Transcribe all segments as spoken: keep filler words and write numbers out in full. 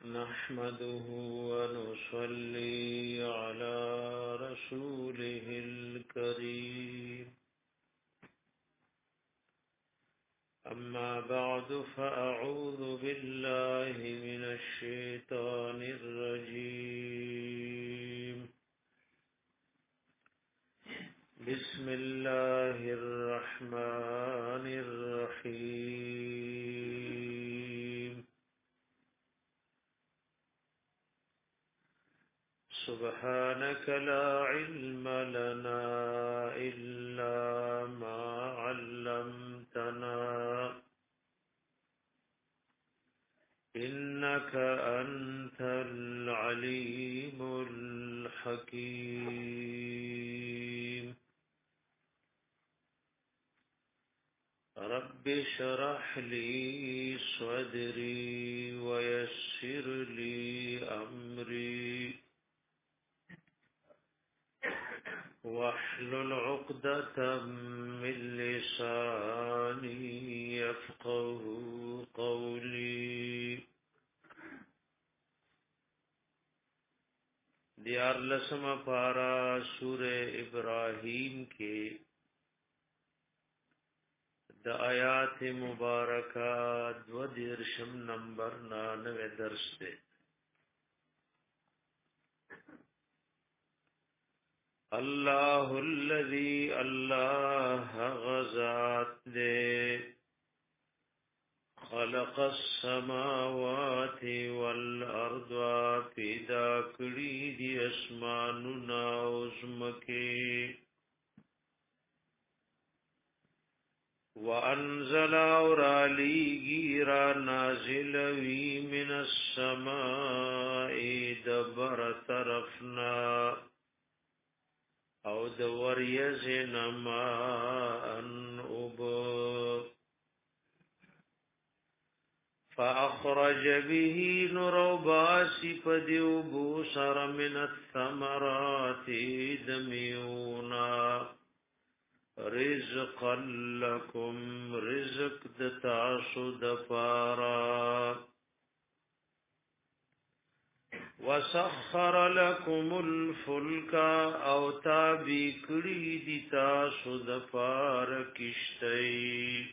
نحمده ونصلي على رسوله الكريم أما بعد فأعوذ بالله من الشيطان الرجيم بسم الله الرحمن الرحيم سبحانك لا علم لنا إلا ما علمتنا إنك أنت العليم الحكيم رب اشرح لي صدري ويسر لي أمري واحلل عقدة من لساني يفقه قولي دیار لسم پارا سور ابراہیم کے د آیات مبارکہ دو دیرشم نمبر نانوے درس دے اللہ الذی اللہ غزات دے خلق السماوات والارض پیدا کړي دي اسمانونه او زمکه وانزل اورالی غیرا نازل وی من السماء دبر طرفنا او د وریزن ما ان اب فاخرج به نرباسی پدیوبو سر من الثمرات دمیونا رزقا لکم رزق دتاسو دپارا وسخر لكم الفلك او تابی کړي دي تاسو د پار کشتۍ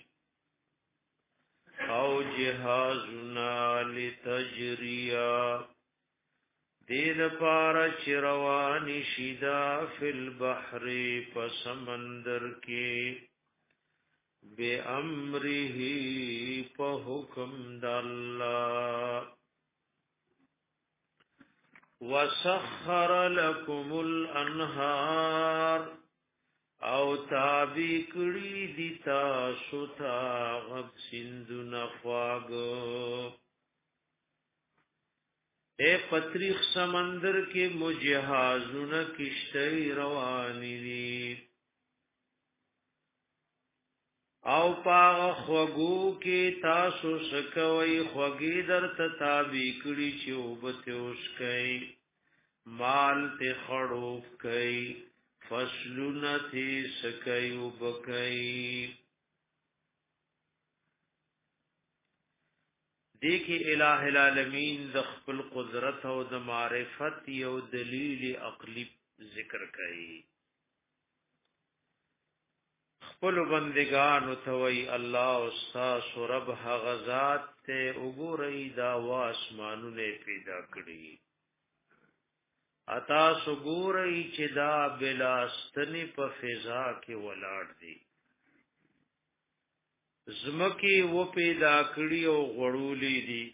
او جهازنا لتجریا دید پار چروانی شیدا فی البحر پسمندر کی بے امره پا حکم داللہ وسخر لكم الانهار او تابی کړي دي تاسو ته غب سندونه خواږه اے پتریخ سمندر کې مجهازونه کشتۍ روانې دي او پاغ خوګو کې تاسو سکوي خوګي درته تابی کړي چې وبته اوس کوي مال ته خړوب کوي فصلونه تی سکي وبکي دیکي الہ العالمین د خپل قدرت او د معرفت یو دلیل عقلی ذکر کوي خپل بندگان توي الله استاد رب غزاد ته وګورئ دا واسمانونه پیدا کړی اتا سګورئ چې دا بلاستنی په فضا کې ولاړ دي زمکی و پیدا کړی او غړولې دي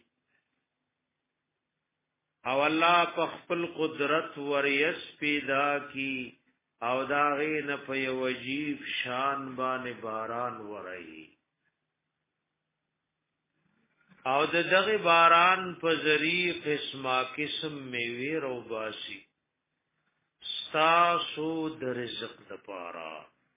او الله په خپل قدرت وریس پیدا کی او دا غین په یو عجیب شان باندې باران ورای او د دغه باران په ذریعہ قسمه قسم میوه رو باسي ستاسو د رزق د پاره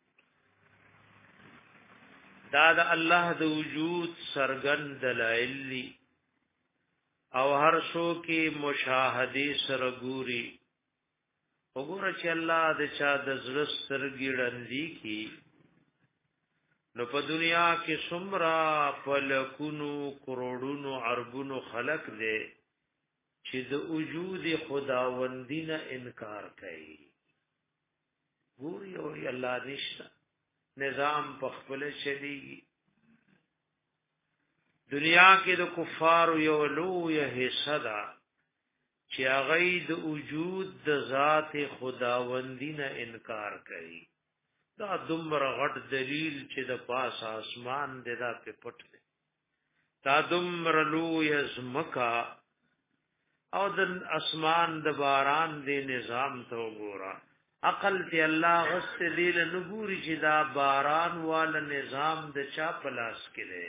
دا د الله د وجود سرګند دلایل او هر شو کې مشاهدي سرګوري وګوره چې الله د چا د زړه سترګې ړندې کی نو په دنیا کې څومره فلکونو کروڑونو اربونو خلق دے چې د وجود خداوندی نه انکار کوي ګور یو الله نشته نظام په خپل چلیږي دنیا کې د کفار یو لوی حصہ ده چې هغه د وجود د ذات خداوندی نه انکار کوي دا دومره غټ دلیل چې د پاس اسمان د دا په پټ دی دا دومره لوی زمکا او د اسمان د باران دی نظام ته وګوره عقل ته الله غست دی له نګوري چې دا باران وال نظام د چا پلاس کې دی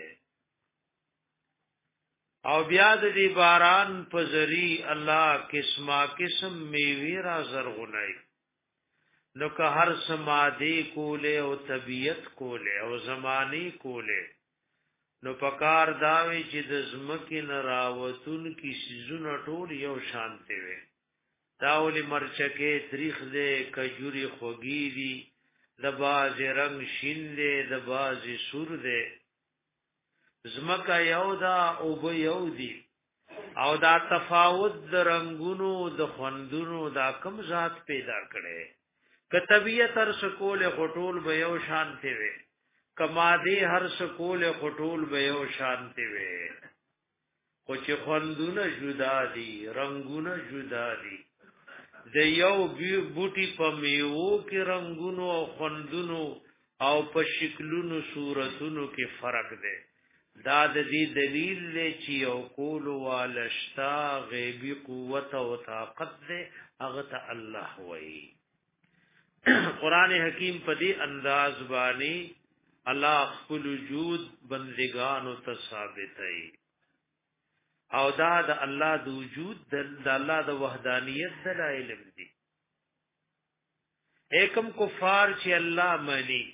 او بیا د دې باران په ذری الله قسمه قسم میوه را زرغونای نو که هر سماده کوله او طبیعت کوله او زمانی کوله نو پکار داوی چې د زمکې نراوتون کی سيزونه ټول یو شانته وي داولی مرچکه تاریخ دې کجوري خوږی دي د باز رنگ شین دې د باز سور دې زمکا یو دا او به یو دی او دا تفاوت د رنگونو د خوندونو دا کم ذات پیدا کړي ک طبیعت هر سکول خټول به یو شانته وي کما دې هر سکول خټول به یو شانته وي خو چې خوندونه جدا دي رنگونه جدا دي د یو بوټي په میوو کې رنگونو او خوندونو او په شکلونو صورتونو کې فرق دی دا د دې دلیل دی چې یو کول والشتا غیبی قوت او طاقت دی هغه ته الله وایي قران حکیم په دې انداز باندې الله خپل وجود بندگانو ته ثابتای او دا د الله د وجود د الله د وحدانیت دلایل دي ایکم کفار چې الله مانی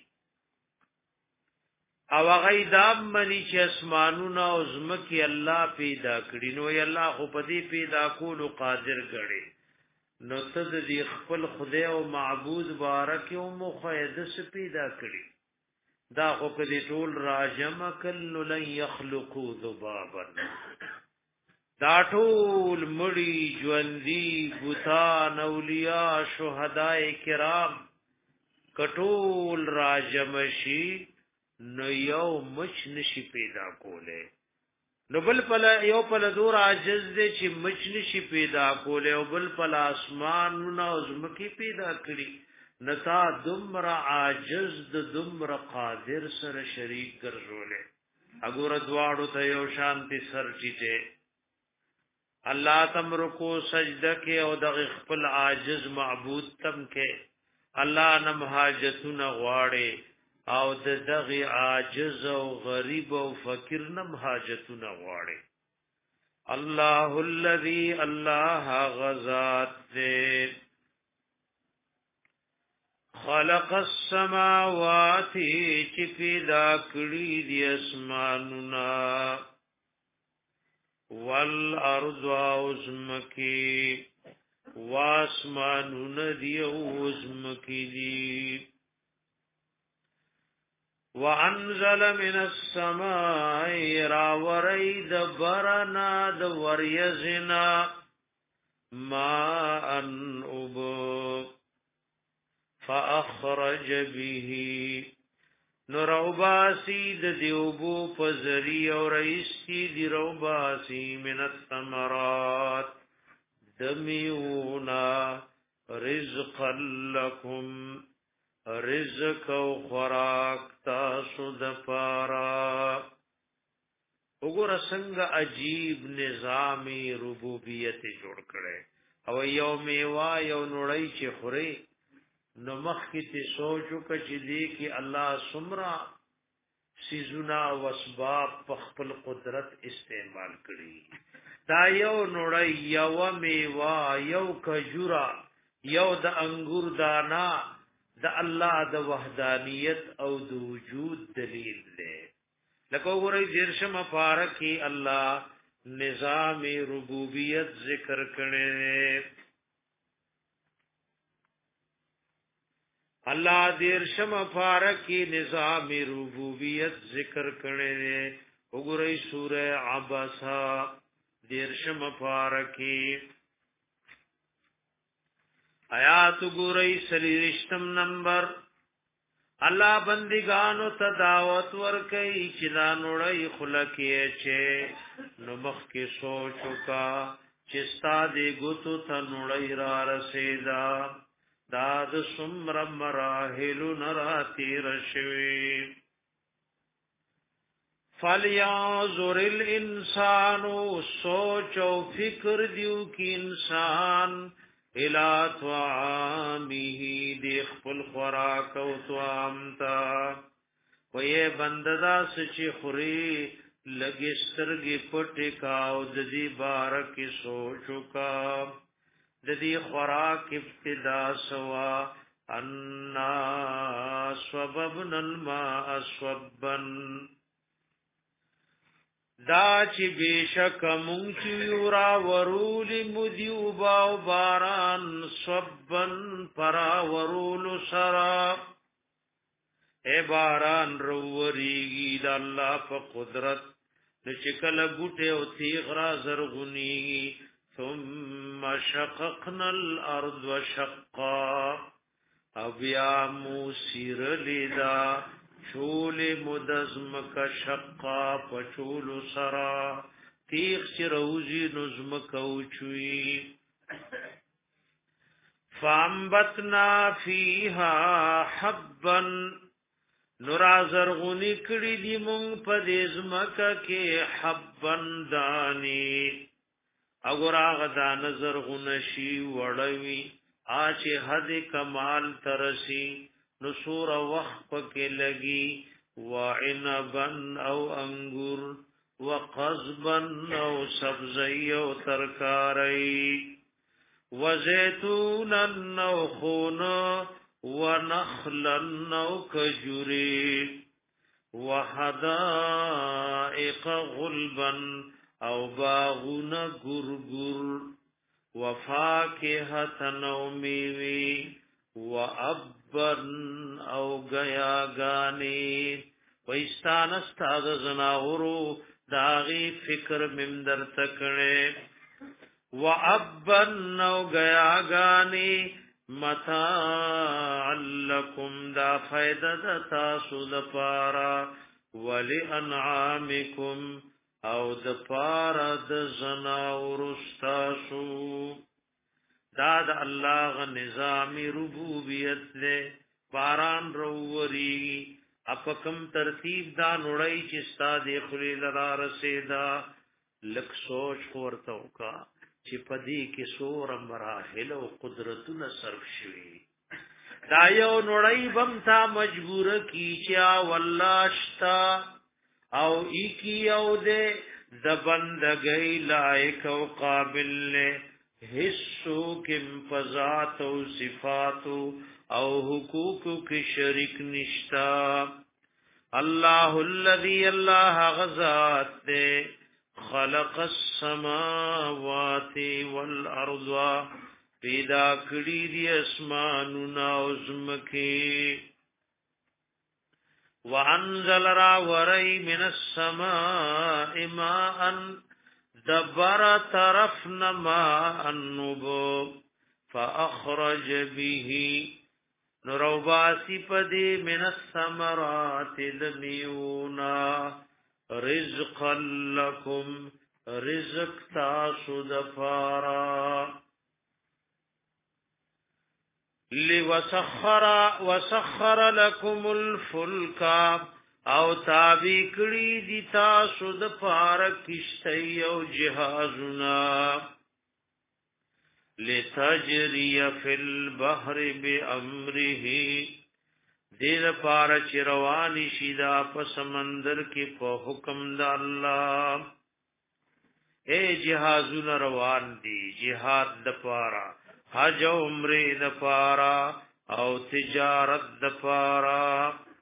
او غیدام منی چې اسمانونه او زمکی الله پیدا کړي نو ی الله خو په دې پیدا کولو قادر ګړي نو تد دې خپل خدای او معبود بارک او مخیدس پیدا کړي دا خو کدي ټول راجم کل لن يخلقوا ذبابا دا ټول مړي ژوندۍ بوتان اولیاء شهداء کرام کټول راجمشي نو یو مچ نشي پیدا کوله نو بل پل یو پل دور عاجز دی چې مچ نشي پیدا کوله او بل پل اسمان نو زمکی پیدا کړي نتا دمر عاجز د دمر قادر سره شریک ګرځولې اګور دواړو ته یو شانتی سر چیته الله تم رکو سجده کې او د خپل عاجز معبود تم کې الله نم حاجتونه غواړي او د دغه عاجز او غریب او فقیر نم حاجتونه غواړي الله الذي الله غزاد دې خلق السماوات چې پیدا کړی دي اسمانونه والارض اوزمکی واسمانونه دی اوزمکی دی وانزل من السماء راورید برنا د وریزنا ما ان اب فاخرج به نروباسی د دیوبو پزری او رئیسی دی روباسی من الثمرات دمیونا رزقا لکم رزق او خوراک تاسو د پارا وګوره څنګه عجیب نظامی ربوبیت جوړ کړي او یو میوا یو نړۍ چې خوري نو مخکې ته سوچو چې دې کې الله سمرا سيزونا واسباب په خپل قدرت استعمال کړي دا یو نړۍ یو میوا یو کجورا یو د انګور دانا د الله د وحدانیت او د وجود دلیل دی لکه وګورئ دیرشم پاره کې الله نظام ربوبیت ذکر کړي الله دیرشم پاره کې نظام ربوبیت ذکر کړي وګورئ سوره عباسا دیرشم پارکی آیات ګورئ سلیرشتم نمبر الله بندگانو ته دعوت ورکړي چې دا نوړی خلکې چې نو مخ کې سوچ وکا چې ستاسو ګوتو ته نوړی را رسیدا دا د سمر مراحل نراتی رشوي فلیانظر الانسان سوچ او فکر دیو کی انسان الى طعامه دی خپل خوراک او طعام تا وې بنددا سچې خوري لګي سترګې پټې کاو د دې بارک سوچو کا د دې خوراک ابتدا سوا ان سببن الماء سببن دا چې بشک مونږ چې ورا ورول مدیو باو باران صبن پرا ورول سرا اے باران روریږي د الله په قدرت د چکل بوټه او تیغ را زرغونی ثم شققنا الارض وشقا او بیا موسیر لیدا چول مدزم کا شقا پچول سرا تیغ چی روزی نظم کوچوی فامبتنا فیها حبا نرازر غنی کڑی دی مونگ پا دیزمکا کے حبا دانی اگر آغا دانزر غنشی وڑوی آچ حد کمال ترسی نصور وقت پکې لګي وعنبا او انګور وقضبا او سبزي او ترکاری وزيتونا او خون ونخلا او کجوري وحدائق غلبا او باغنا ګرګر وفاكهة او میوي وابن او گیا گانی ویستان استاد زناورو داغی فکر ممدر تکڑے وابن او گیا گانی متاع لکم دا فیدہ دا تاسو دا پارا ولی انعامکم او دا پارا دا زناورو ستاسو دا د الله غ نظامی ربوبیت له باران رووري اپکم ترتیب دا نړۍ چې ستاد خلیل را رسیدا لک سوچ ورته وکا چې پدې کې سور مراحل او قدرتونه صرف شوي دا یو نړۍ بم تا مجبور کی چې والله شتا او اکی او دې د بندګۍ لایق او قابل له حصو کم فضات او صفات او حقوق کی شریک نشتا الله الذي الله غزات دے خلق السماوات والارض پیدا کړی دی اسمانونه او زمکه وانزل را ورای من السماء ماء دبر طرفنا ما النبو فاخرج به نروباسی پدی من الثمرات دمیونا رزقا لکم رزق تاسو دفارا لوسخر وسخر لكم الفلك او تابع کړي دي تاسو د پار کشتۍ او جهازنا لتجري في البحر بامره دیر پار چروانی شیدا په سمندر کې په حکم د الله اے جهازنا روان دي جهاد د پارا حج او عمره د پارا او تجارت د پارا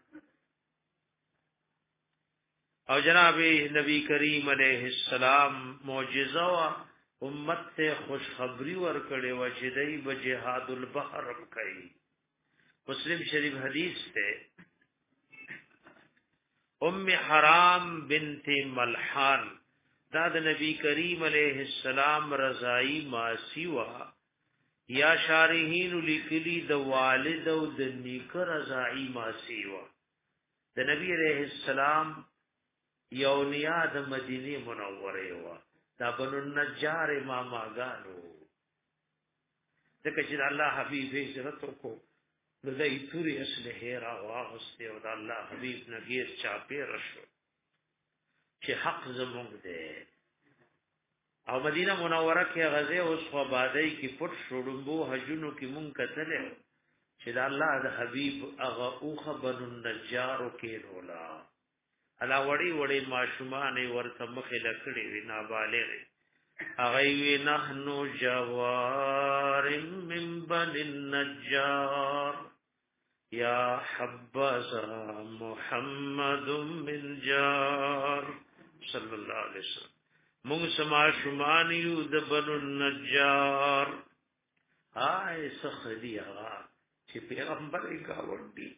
او جناب نبی کریم علیہ السلام معجزہ وا امت ته خوشخبری ورکړې و چې دای به جهاد البحر کوي مسلم شریف حدیث ته ام حرام بنت ملحان دا د نبی کریم علیه السلام رضای ماسی وا یا شارحین لیکلی د والد او د نیک رضای ماسی وا د نبی علیہ السلام یو نیا د مدینه منوره وا دا بنو النجار ماماګانو دغه چې الله حبیب هجرت کو نو دای توري اصله را واغسته او د الله حبیب نګیر چاپی رشو چې حق زمونږ دی او مدینه منوره کې غزه اوس خو بادای کې پټ شړمبو حجونو کې مونږ کتلې چې د الله د حبيب هغه اوخه بنو النجار کې رولا الا وړي وړي ماشومان ورته مخې لکړي وینا بالغ هغه وی نحنو جوار من بني النجار یا حبذا محمد من جار صلی الله علیه وسلم مونږ سما شومان یو د بنو النجار آی سخدی هغه چې پیغمبر یې گاوندي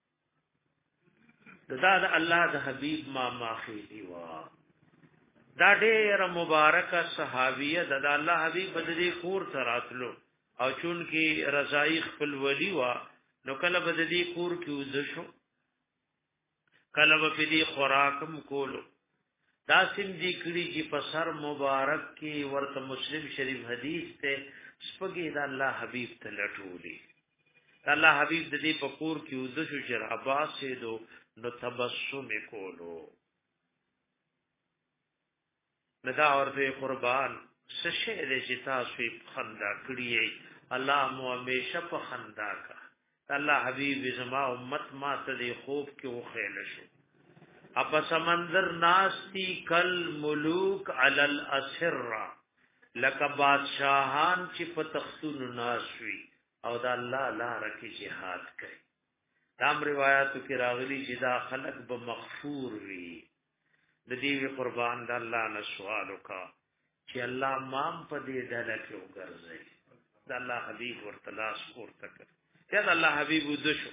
دا د الله د حبیب ما ماخي وا دا ډېر مبارکه صحابیه د الله حبیب بددي کور تراتلو او چون کې رضای خپل ولی وا نو کله بددي کور کې وځشو کله په دې خوراکم کولو دا سیم دي کړي چې په سر مبارک کې ورته مسلم شریف حدیث ته سپګي د الله حبیب ته لټولي الله حبیب د دې په کور کې وځو چې عباس دو نو تبسم کولو ندا ورته قربان سشه دې چې تاسو خندا کړی الله مو همیشه په خندا کا الله حبیب زما امت ما ته خوب کې وخیل شو اپ سمندر ناستی کل ملوک علی الاسرا لک بادشاہان چې په تختونو ناشوي او دا الله لاره کې jihad کوي دام روایتو کې راغلي چې دا خلق به مغفور وي د دې قربان د الله نه سوال وکا چې الله مام په دې ډله کې وګرځي د الله حبيب ورته لاس ورته کړ یا د الله حبيب ودشو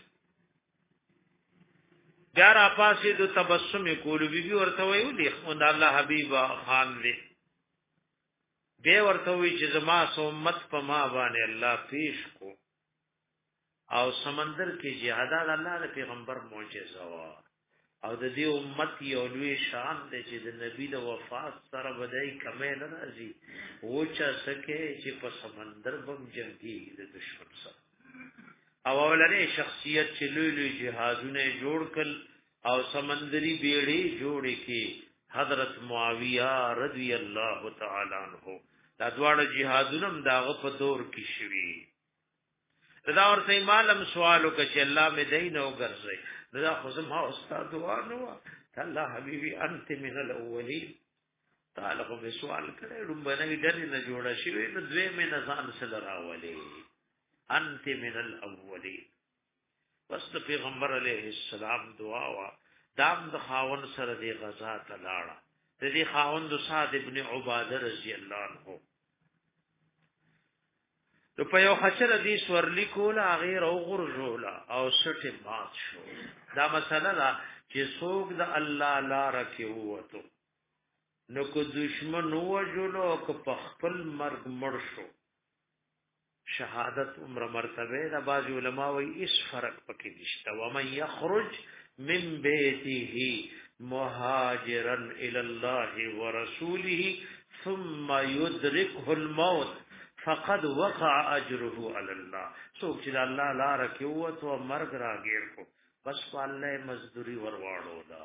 بیا را پاسې د تبسم کولو بي بي ورته ویو دي خو د الله حبيب خان دې به ورته وی چې زما امت په ما باندې الله پیش کو او سمندر کې جهاد الله د پیغمبر معجزه وا او د دې امت یو لوی شان دی چې د نبی د وفات سره بدای کمه نه راځي او چې سکه چې په سمندر بم جنگي د دشمن سره او ولري شخصیت چې لوی لوی جهادونه جوړ کړ او سمندري بیړې جوړې کې حضرت معاویه رضی الله تعالی عنہ دا دواړه جهادونه داغه په دور کې شوي دا ورته مالم سوالو کې الله مې دین او ګرځي دا خو زما استاد دعا نو الله حبيبي انت من الاولين تعالی خو به سوال کړي رومبنه ډېر نه جوړه شوی نو دوی مې نزان سره راولي انت من الاولين بس پیغمبر علیه السلام دعا وا دام د خاون سره دی غزا ته لاړه د دې خاون د سعد ابن عباده رضی الله عنه نو په یو حشر دي سورلی کولا غیر او غرزولا او سټه مات شو دا مسله دا چې څوک د الله لار کې وته نو کو دشمن وجلو کو په خپل مرګ مړ شو شهادت عمر مرتبه دا باز علماء وی اس فرق پکې نشته و من یخرج من بیته مهاجرا الى الله ورسوله ثم يدركه الموت فقد وقع اجره على الله څوک چې الله لار کې وته او مرګ راګیر کو بس الله مزدوری ورواړو دا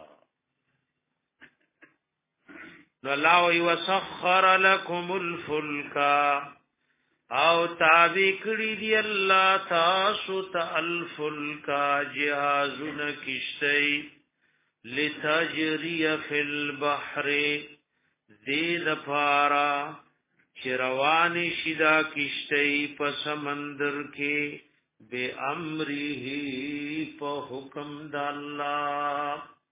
نو الله وسخر لكم الفلك او تابع کړی دی الله تاسو ته الفلك جهازن کشتی لتجري في البحر ذی پارا چروانی شدا کشتی په سمندر کې بے امره په حکم د الله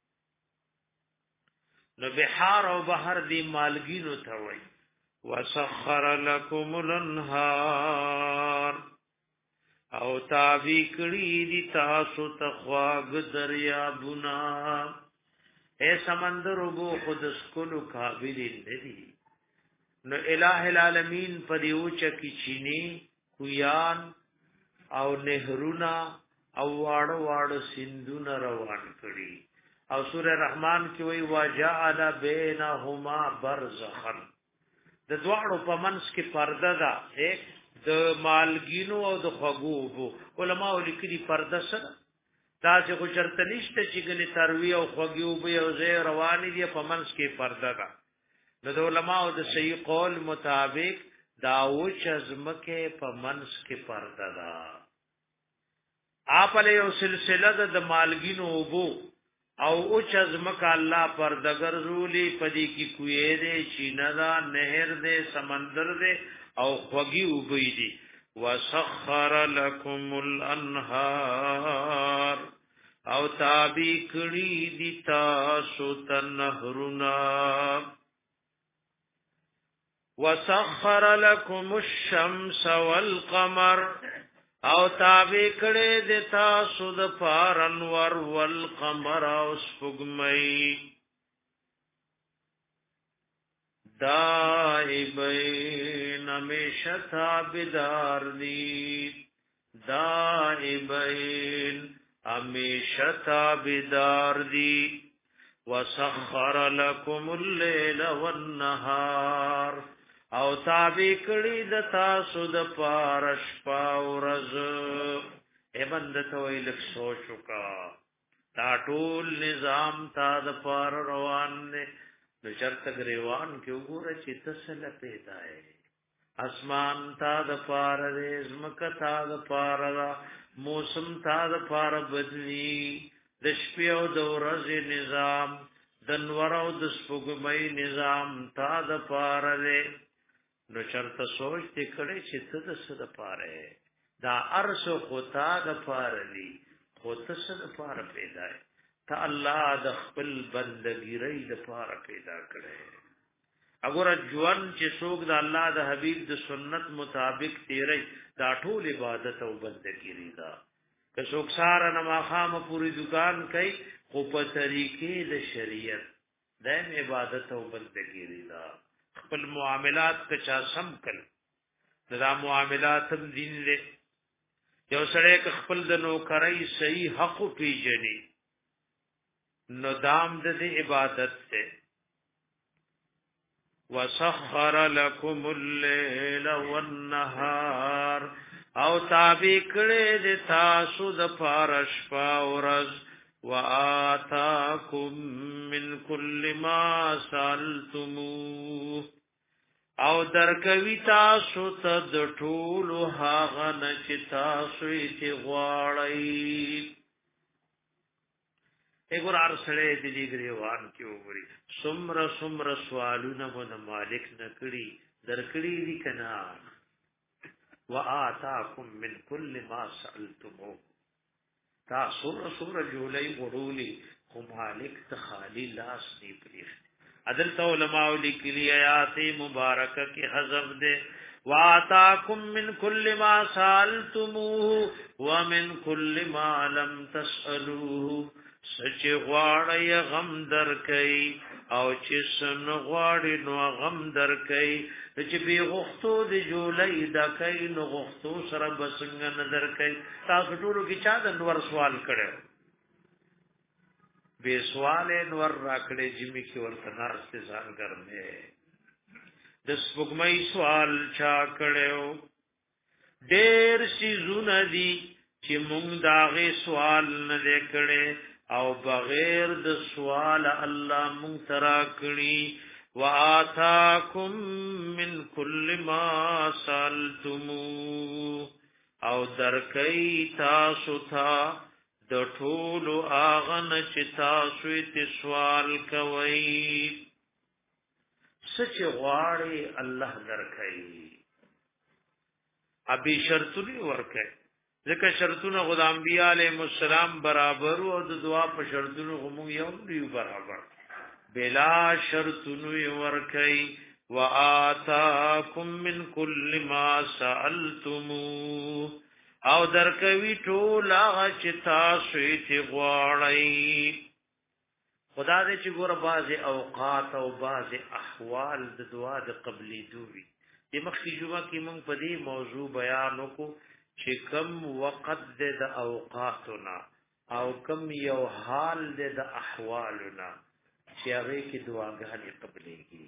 نو بحار او بحر دی مالګینو ته وای وسخر لكم الانهار او تابع کړی دی تاسو ته خواږ دریابونه اے سمندر وبو خود اسکلو قابل ندی نو الہ العالمین پر یو چکی چینی کویان او نهرونا او واړو واړو سیندونه روان کړي او سوره رحمان کې وی وجعل بینهما برزخا د دواړو په منځ کې پرده ده د مالګینو او د خوګو علماء لیکلي پرده سره دا چې خو شرط نشته چې ګنې تروی او خوګو به یو ځای روان دي په منځ کې پرده ده د علماء د صحیح قول مطابق دا وچ ازمکه په منځ کې پرده ده آپ له یو سلسله د مالګینو وبو او اوچ ازمکه الله پردګر رولی پدې کې کوې دې چیندا نهر دې سمندر دې او خوږی وبې دي وسخر لكم الانهار او تابع کړي دي تاسو تنهرنا وسخر لكم الشمس والقمر او تابع کړي د تاسو د پار انور والقمر او سپوږمۍ دائبین همیشه تابدار دی دائبین همیشه تابدار دی وسخر لكم الليل والنهار او تابع کړي د تاسو د پارش پاورز اے بند ته ویل سوچ وکا دا ټول نظام تا د پار روان نه د چرته غریوان کې وګوره چې تسل پیدا ہے اسمان تا د پار رزمک تا د پار موسم تا د پار بدلی د شپې او د ورځې نظام د نور او د سپوږمۍ نظام تا د پار نو چرته سوچ دې کړي چې څه د څه د پاره دا ارس خطا د پاره دی خو څه د پاره پیدا ہے ته الله د خپل بندګی ری د پاره پیدا کړي اگر ژوند چې څوک د الله د حبیب د سنت مطابق تیری دا ټول عبادت او بندګی ری دا که څوک ساره نماخام پوری دکان کوي خو په طریقې د شریعت د عبادت او بندګی ری دا خپل معاملات کچا سم کړ دا معاملات هم دین له یو سره خپل د نوکرۍ صحیح حق پیژني نو دام د عبادت ته وسخر لكم الليل والنهار او تابع کړي د تاسو د پارش پاورز وآتاكم من كل ما سألتموه او درکوي تاسو ته د ټولو هغه نه چې تاسو یې غواړئ اګور ارسله دې دې غریوان کې وګوري سمره سمره سوالونه مو مالک نکړي درکړي دي کنا وآتاكم من كل ما سألتموه تاسو سور جولای غړولي خو مالک ته خالی لاس دی پریخ عدل تو علماء لیکلی آیات مبارکه کی حذف دے وآتاکم من کل ما سالتموه ومن کل ما لم تسألوه سچ غواړی غم درکئی او چې سن غواړی نو غم درکئی چې بی غختو دی جولای دا کئی نو غختو سره بسنګ نه درکئی تاسو ټولو کې چا د نور سوال کړو بے سوال نور راکړې جمی کې ورته نارسته ځان ګرځي د سپوږمۍ سوال چا کړو ډېر شي زونه دي چې مونږ داغه سوال نه کړي او بغیر د سوال الله مونږ ترا کړی وآتاکم من کل ما سالتمو او درکې تاسو ته د ټولو اغن چې تاسو یې سوال کوي سچ غواړي الله درکې ابي شرطونی ورکه ځکه شرطونه خدای انبیاء علیهم السلام برابر او د دعا په شرطونو هم یو دی برابر بلا شرطونو ورکه وآتاکم من کل ما سألتموه او درکوي ټول هغه چې تاسو یې غواړئ خدا دې چې ګوره بعض اوقات او بعض احوال د دعا د قبلې دوی د مخکې جمعه کې موږ په دې موضوع بیان وکړو چې کم وخت د اوقاتنا او کم یو حال د احوالنا چې هغه کې دعاګانې قبلېږي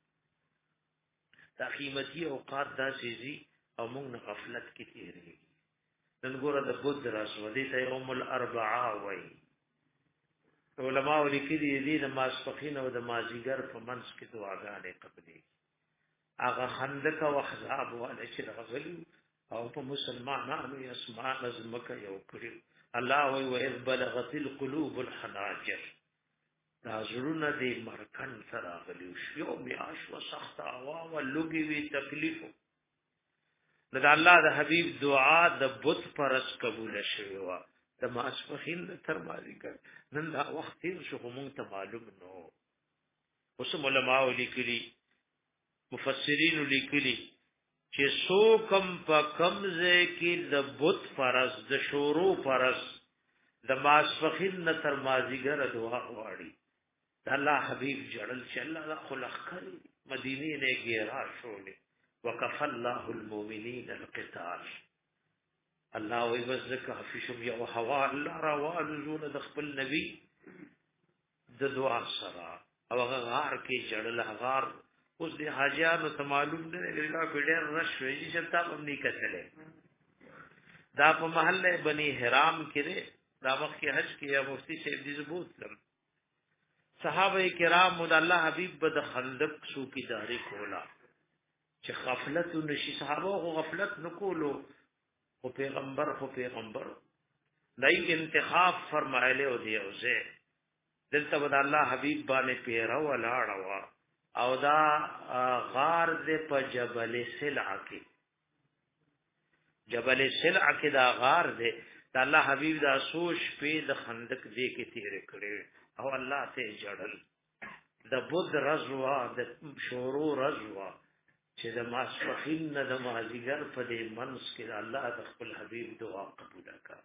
دا قیمتي اوقات دا سيزي او موږ نه غفلت کې تیریږي نن ګوره د بود راسو دې ته یوم الاربعاء وایي علماء لیکلي دي د ماسپخین او د مازیګر په منځ کې دعاګانې قبلېږي هغه خندق او احزاب ولا چې راغلي او په مسلمانانو یې اسماء نظمکه یو کړی الله وی و اذ بلغت القلوب الحناجر دا زړونه دې مرکن سره غلي شو میاش و سخت اوا او لګي وی تکلیف د الله د حبيب دعا د بت پرس قبول شوی و د ماسپخین تر مازیګر نن دا وخت یې شو مونږ ته معلوم نو اوس علماء لیکلي مفسرین لیکلي چې سو کم په کمزه کې د بت فرض د شورو فرض د ماسفخین تر مازیګر دعا غواړي الله حبیب جړل چې الله خلق کړي مدینه نه ګیرا شولې وکف الله المؤمنین القتال الله وي وزکه حفیشم یو هوا الله روا نزول د خپل نبی د دعا سره او غار کې جړل غار اوس د حاجیانو ته معلوم نه دی لا ډېر رش وی چې تاسو هم نه کتلې دا په محله بني حرام کې دا وخت کې حج کې یا مفتی صاحب دې زبوت کړ صحابه کرام مد الله حبیب بد خندق سو کی داری کولا چې غفلت نشي صحابه غفلت نکولو او پیغمبر خو پیغمبر دای انتخاب فرمایله او دی اوسه دلته بد الله حبیب باندې پیرا ولاړ او دا غار دې په جبل سلع کې جبل سلع کې دا غار دې دا الله حبیب دا سوچ په د خندق دې کې تیر کړي او الله ته جړل د بود رضوا د شورو رضوا چې د ماسفخین نه د مازیګر په دې منس کې الله د خپل حبیب دعا قبول کړه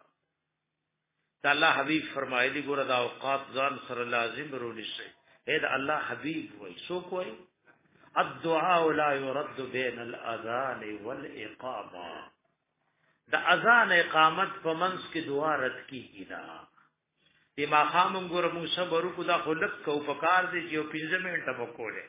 دا الله حبیب فرمایلی ګور دا اوقات ځان سره لازم رونی شي اې دا الله حبیب وای سو کوي الدعاء لا يرد بين الاذان والاقامه دا اذان اقامت په منس کې دعا رد کیږي دا دی ما خامم ګور مو صبر کو دا خلق کو پکار دی چې پنځه منټه وکوله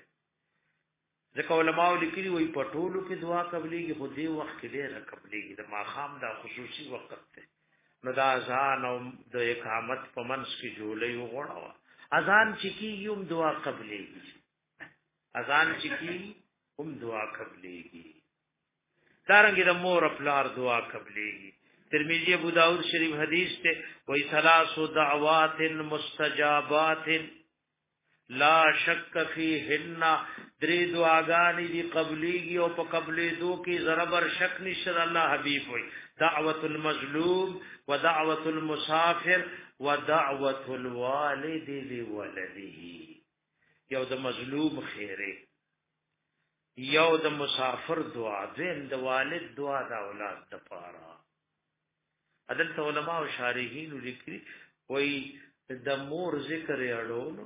ځکه علماء لیکلي وای په ټولو کې دعا قبليږي خو دې وخت کې ډېر قبليږي دا ما خام دا خصوصي وخت دی نو دا اذان او د اقامت په منس کې جوړې وغوړاوه اذان چې کیږي هم دعا قبليږي اذان چې کیږي هم دعا قبليږي دارنګه د مور خپلار دعا قبليږي ترمذی ابو داؤد شریف حدیث ته وای ثلاث دعوات مستجابات لا شک فیهن درې دعاګانې دي قبليږي او په قبلې دو کې ضربر شک نشته الله حبيب وای دعوت المظلوم ودعوت المسافر ودعوت الوالد لولده یو د مظلوم خیره یو د مسافر دعا دین د والد دعا د اولاد د پاره عدل علماء او شارحین لیکي وای د مور ذکر اړونو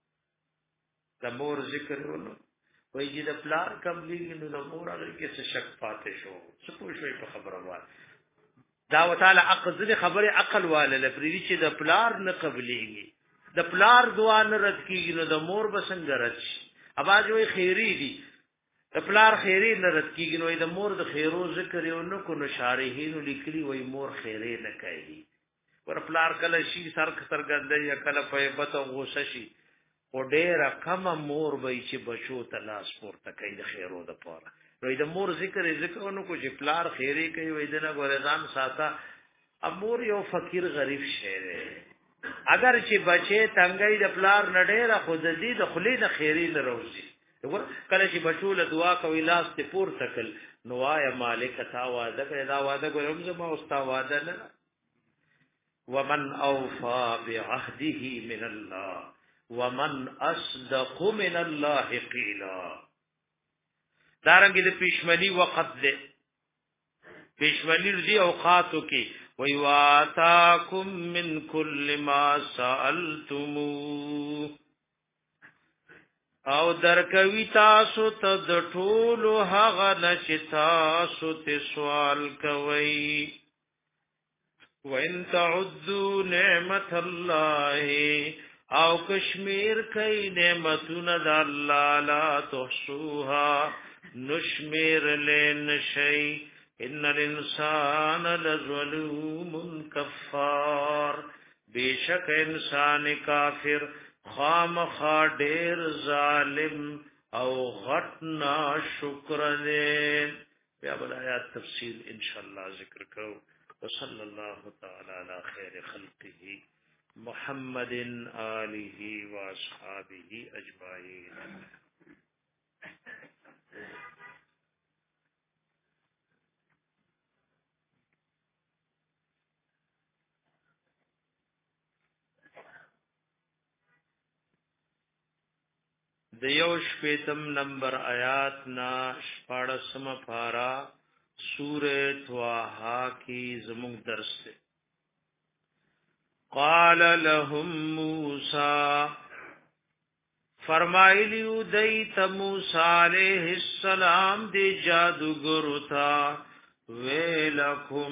د مور ذکر اړونو وای چې د پلار قبليږي نو د مور هغه کې څه شک پاتې شو څه پوښوي په خبره وای دا وتعالى عقل خبره عقل واله لپاره چې د پلار نه قبليږي د پلار دعا نه رد کیږي نو د مور بسنګ رد شي اواز وي خیری دي د پلار خیری نه رد کیږي نو د مور د خیرو ذکر یو نو کو شارحین لیکلي وای مور خیری نه کوي ور پلار کله شي سر سرګندې یا کله په بته غوسه شي او ډېر کم مور وای چې بچو تلاش پورته کوي د خیرو د پاره نو د مور ذکر ذکر نو کو چې پلار خیری کوي وای دنه ګورزان ساته امور یو فقیر غریب شهره اگر چې بچي تنګي د پلار نډېره خود دې د خلی د خیری نه روزي کله چې بچو له دعا کوي لاس ته پور تکل نوایا مالک تا وعده کړه دا وعده کوم زما اوستا وعده نه ومن اوفى بعهده من الله ومن اصدق من الله قيلا دارنګه د پښمنی وخت ده پښمنی دې اوقاتو کې وَيُوَاتَاكُمْ مِنْ كُلِّ مَا سَأَلْتُمُوهُ او درکوي تاسو ته د ټولو هغه نچ تاسو ته سوال کوي وَإِن تَعُدُّوا نِعْمَةَ اللَّهِ او کشمیر کئی نعمتون دا اللہ لا تحصوها نشمیر لین شئی ان الانسان لظلوم کفار بیشک انسان کافر خام خاڈیر ظالم او غٹنا شکر دے بیا بلایات تفصیل انشاءاللہ ذکر کرو وصلی اللہ تعالی علی خیر خلقه محمد آلہ و اصحابہ اجمعین دیوش پیتم نمبر آیات نا شپاڑسم پارا سورۃ طٰہٰ کی زمون درس ہے قال لهم موسى فرمایلیو دیت موسی علیہ السلام دی جادوگر تا ویلکم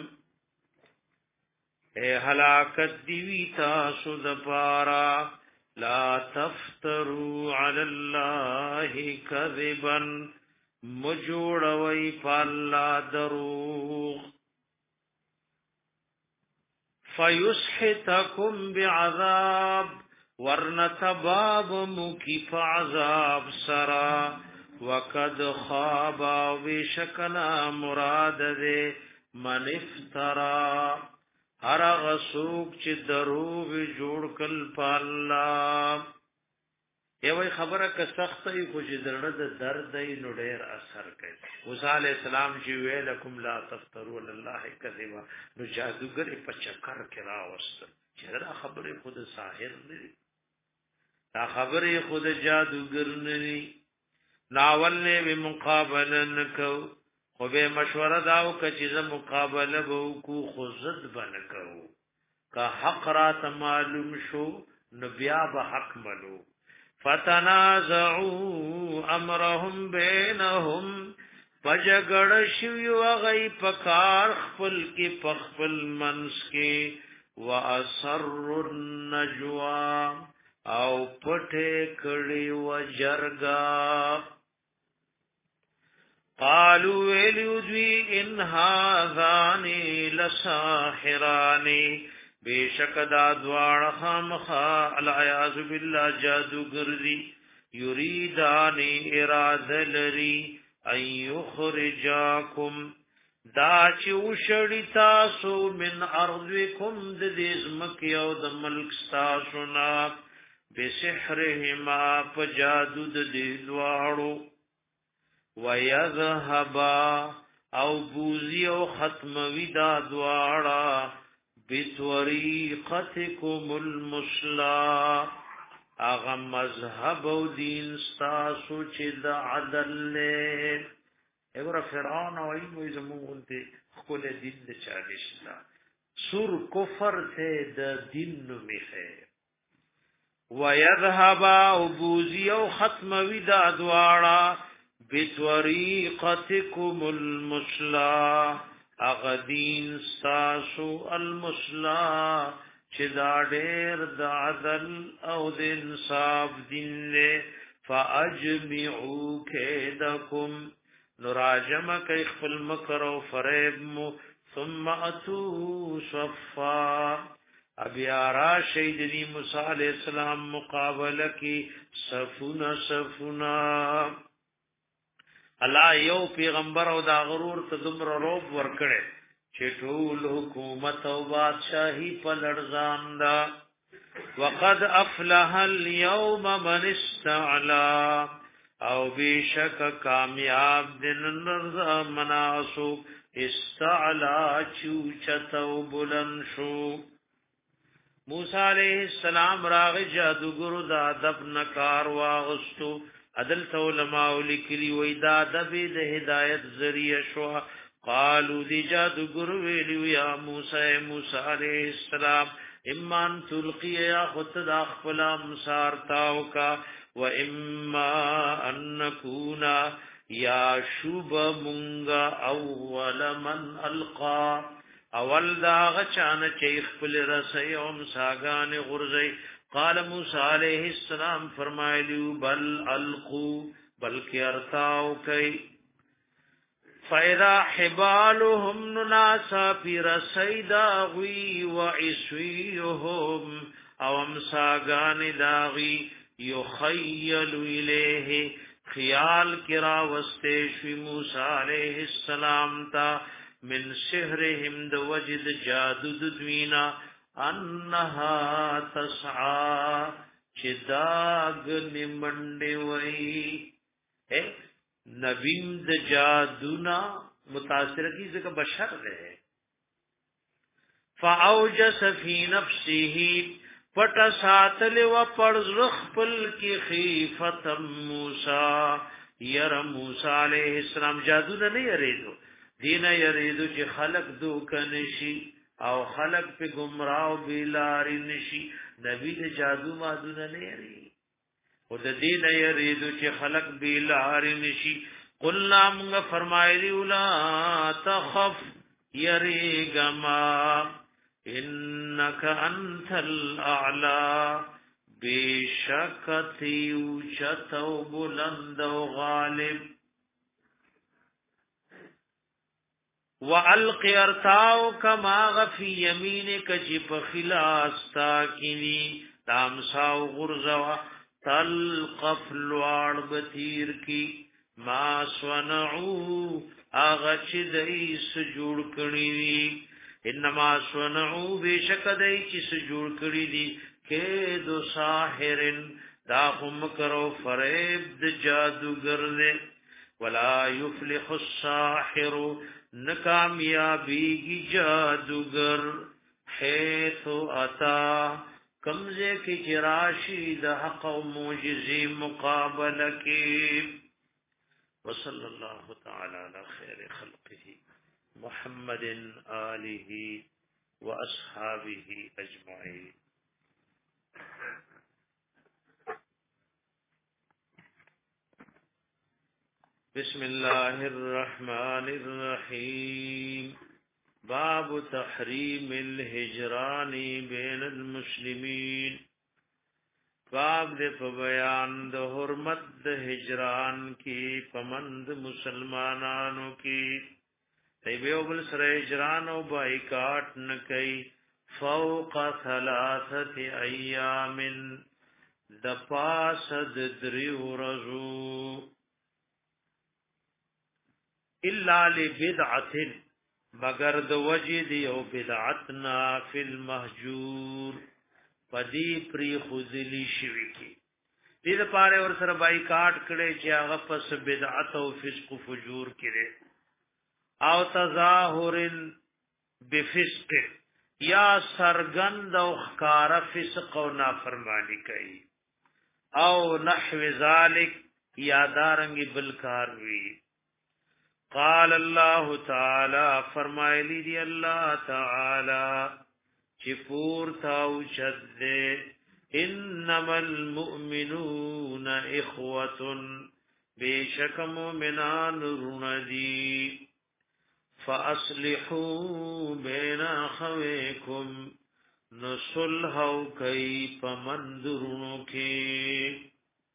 اے ہلاکت دیوی تاسو دپارا لا تفتروا علی اللہ کذبا مجوڑوی پالا دروغ فیسحتکم بعذاب ورنتباب مکیف عذاب سرا وقد خوابا وشکنا مراد دے من افترا ہر غسوک چی دروغ جوڑ کل پالا یہ وہی خبر ہے کہ سخت ہی کچھ درد درد ہی نڈیر اثر کئی موسیٰ علیہ السلام جی ویلکم لا تفتروا اللہ کذبا نو جادوگر پچکر کرا وستر چہرہ خبر خود ساحر نہیں تا خبر خود جادوگر نہیں ناول نے بھی مقابلہ نکو خوبے مشورہ داو کا چیز مقابلہ بو کو خزد بنکو کا حق رات معلوم شو نبیا بحق ملو فتنازعوا امرهم بینهم پجگڑ شوی وغی پکار خپل کی پخپل منس کی واسر النجوا او پٹے کڑی وجرگا قالوا ویلیودوی ان هذانی لساحرانی بیشک دا دوار خامخا العیاذ باللہ جادوگر دی یریدانی ارادلری ان یخرجاکم دا چو شڑی تاسو من ارضکم ددیزمکی او د ملک ستاسونا بسحرهما پجادو ددیدوارو ویذهبا او بوزی او ختموی دا دوارا بطریقتکم المسلا اغا مذہب و دین ستاسو چی دا عدل لے اگر فرعون و این وی زمونتے خکول دین دا چالشلا سور کفر تے دا دین نمی خیر ویذهبا او بوزی او ختموی دا دوارا بطریقتکم المسلا اغدین ستاسو المسلا چه دا دیر دا عدل او دا انصاف دین لے فاجمعو کیدکم نراجم کئی خفل مکر و فریب مو ثم اتو صفا ابی آرا شیدنی موسیٰ علیہ السلام مقابلہ کی صفونا صفونا اللہ یو پیغمبر او دا غرور ته دومره روب ورکړي چې ټول حکومت او بادشاہي په لړزان دا وقد افلح اليوم من استعلا او بیشک کامیاب دن رضا مناسو استعلا چوچتو بلند شو موسیٰ علیہ السلام راغ جادوگر دا ادب نکار واغستو عدل علماء لکلی وی دا دبی د هدایت ذریعہ شو قالو دی جادوگر ویلو یا موسی موسی علیہ السلام امان تلقی یا خود دا خپل امسار تاو کا و اما ان نکونا یا شوب منگا اول من القا اول دا غچان چیخ پل رسی امساگان غرزی قال موسی علیہ السلام فرمائلیو بل القو بلکی ارتاو کئی فَإِذَا حِبَالُهُمْ نُنَاسَا فِي رَسَيْ دَاغِي وَعِسْوِيُهُمْ او امساگان داغی یخیل الیہ خیال کرا وستیشوی موسیٰ علیہ السلام تا من سحرهم د وجد جادو دوینا انها تسعا چداغ نمنڈی وئی نبیم د جادونا متاثر کی ذکر بشر رہے فاوجس فی نفسه پټ ساتل و پر زخپل کی خیفت موسی ير موسی علیہ السلام جادو نه یریدو دین یریدو چې خلق دو کنشي او خلق په گمراه او بیلار نشي نبی د جادو مادو نه یری او د دین یریدو چې خلق بیلار نشي قلنا موږ فرمایلی ولا تخف یریګما انک انت الاعلى بشکتی اوچتو بلند و غالب وَأَلْقِ ارْتَاو کما غفی یمینک جب خلاص تاکنی تامساو غرزوا تلقف لوار بطیر کی ما سونعو آغا چی دئیس جوڑ کنی دی انما سونعو بیشک دئیس جوڑ کنی دی کہ دو ساحرن دا خم کرو فریب د جادوگر دے ولا یفلح الساحر نکامیابی کی جادوگر حیث اتا کمزے کی چراشی دا حق و موجزی مقابل کی وصلی اللہ تعالی علی خیر خلقه محمد آلہ و اصحابہ اجمعین بسم اللہ الرحمن الرحیم باب تحریم الہجران بین المسلمین باب دے پا بیان دا حرمت دا ہجران کی پمند مسلمانانو کی تیبیو بل سر ہجران و بائیکاٹ نکی فوق ثلاثت ایام دا پاسد دریو رزو الا لبدعت مگر د وجد او بدعتنا فی المهجور پدی پری خذلی شوی کی دې لپاره ور سره بایکاټ کړي چې هغه پس بدعت او فسق او فجور کړي او تظاهر بفسق یا سرګند او خکار فسق او نافرمانی کوي او نحو ذالک یا دارنګ بلکار وی قال الله تعالی فرمایلی دی الله تعالی چې پور تاو شد انما المؤمنون اخوه بیشک مؤمنان رندی فاصلحوا بین اخویکم نصلح کای پمندرونو کې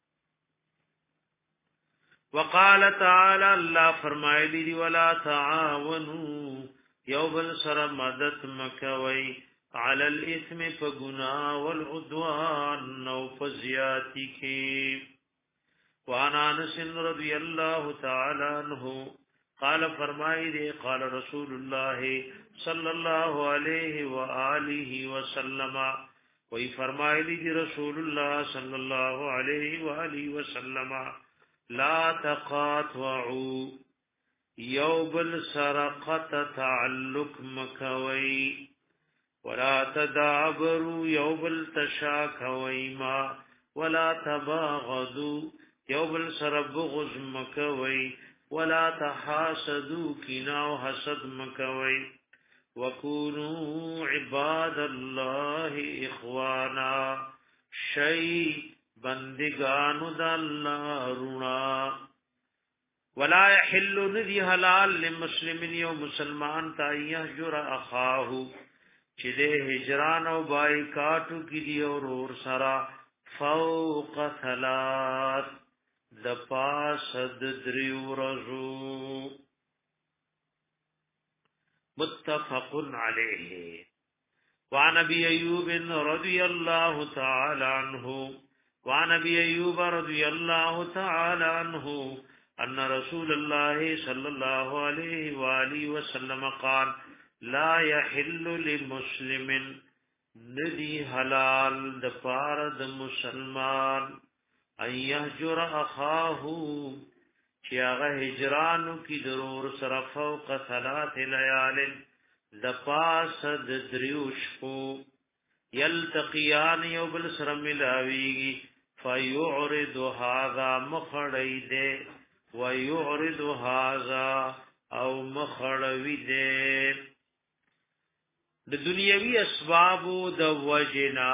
وقال تعالی الله فرمایلی دی ولا تعاونوا یوبل سر مدد مکوي علی الاثم فغنا والعدوان نو فزیاتی کی وانا انس رضی الله تعالی عنہ قال فرمای دی قال رسول الله صلی الله علیه و آله وسلم وی فرمایلی دی رسول الله صلی الله علیه و آله وسلم لا تقاطعوا یوبل سرقت تعلق مکوي ولا تدابروا یوبل تشاکوي ما ولا تباغضوا یوبل سر بغض مکوي ولا تحاسدوا کنا او حسد مکوي وکونوا عباد الله اخوانا شی بندگانو د الله رونا ولا يحل ندي حلال للمسلم يو مسلمان تا يهجر اخاه چې د هجران او بایکاټو کې دی اور اور سرا فوق ثلاث د پاس د دریو رزو متفق علیه وعن ابي ايوب رضي الله تعالى عنه وعن ابي ايوب رضي الله تعالى عنه ان رسول الله صلى الله عليه واله وسلم قال لا يحل للمسلم ندی حلال د پار د مسلمان ان يهجر اخاه چې هغه هجرانو کی ضرور سره فوق ثلاث ليال د پاس د دریوش کو یلتقیان یو بل سره ملاویږي فیعرض هذا مخړی دے ويعرض هذا او مخړوی دے د دنیوي اسباب د وجنا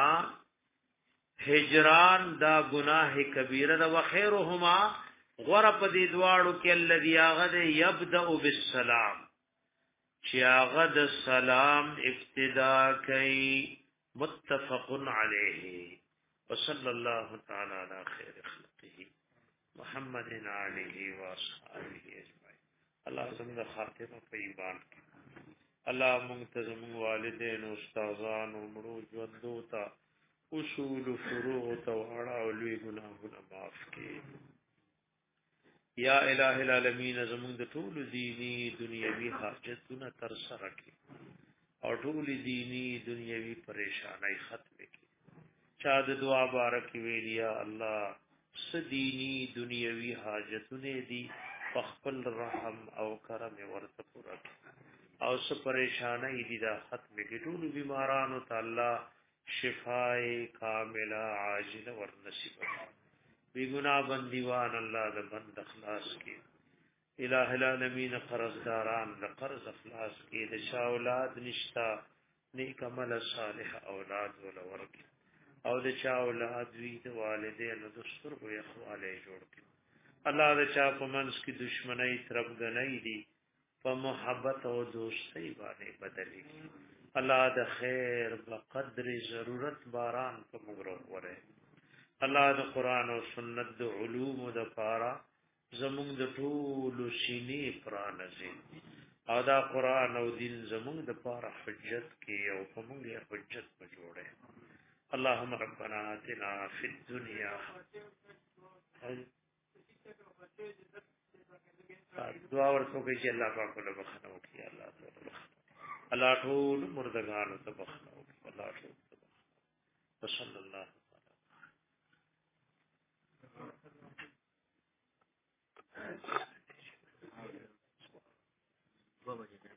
هجران دا گناہ کبیره دا وخیرهما غرب دی دواړو کې الذي اغد يبدا بالسلام چې هغه د سلام ابتدا کوي متفق علیه وصلی الله تعالی علی خیر خلقه محمد علیه و اصحابہ اجمعین الله زموږ خاتمه په ایمان کې الله منتظم والدین او استادان او مړو ژوندو ته اصول فروع ته اړه او لوی ګناهونه معاف کړي یا الہ العالمین زمون د ټول دینی دنیوي حاجتونه تر سره کړي او ټول دینی دنیوي پریشانای ختم کړي چا د دعا بارک ویلیا الله س دینی دنیوي حاجتونه دي خپل رحم او کرم ورته پورا کړي او س پریشانای دي دا ختم کړي ټول بیمارانو ته الله شفای کامله عاجله ور نصیب کړي بی گناہ بندیوان اللہ دا بند اخلاص کی الہ العالمین قرضداران دا قرض اخلاص کی دا شا اولاد نشتا نیک عمل صالح اولاد ولورکی او دا چا اولاد وی دا والدین دستر کو اخوالے جوڑ کی اللہ دا چا پا منس کی دشمنی طرف گنائی دی پا محبت و دوستی بانے بدلی کی اللہ دا خیر بقدر ضرورت باران پا مگرو ورے الله د قران او سنت د علوم د پارا زمونږ د ټول سینې پرانځي او دا قران او دین زمونږ د پارا حجت کې او کومه حجت په جوړه اللهم ربنا آتنا فی الدنيا دعا ورکو کې الله پاک له بخنو کې الله تعالی الله ټول مردگان ته بخنو الله ټول صلی الله What would you do?